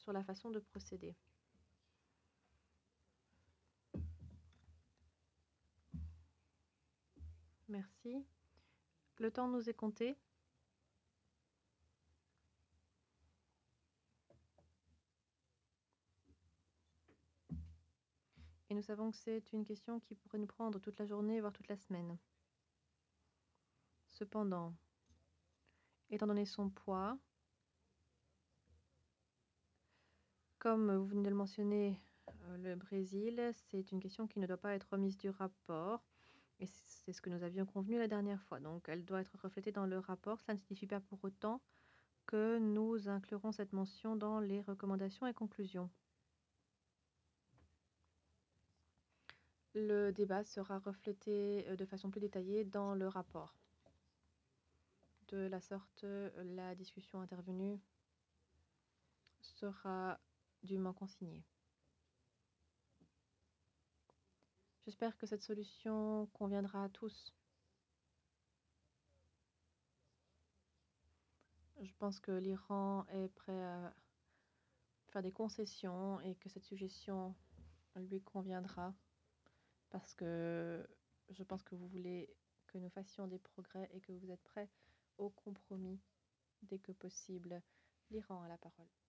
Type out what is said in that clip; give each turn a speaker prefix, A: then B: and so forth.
A: sur la façon de procéder. Merci. Le temps nous est compté. Et nous savons que c'est une question qui pourrait nous prendre toute la journée, voire toute la semaine. Cependant, étant donné son poids, comme vous venez de le mentionner, le Brésil, c'est une question qui ne doit pas être remise du rapport. Et c'est ce que nous avions convenu la dernière fois. Donc, elle doit être reflétée dans le rapport. Cela ne signifie pas pour autant que nous inclurons cette mention dans les recommandations et conclusions. Le débat sera reflété de façon plus détaillée dans le rapport. De la sorte, la discussion intervenue sera dûment consignée. J'espère que cette solution conviendra à tous. Je pense que l'Iran est prêt à faire des concessions et que cette suggestion lui conviendra parce que je pense que vous voulez que nous fassions des progrès et que vous êtes prêts au compromis dès que possible. L'Iran a la parole.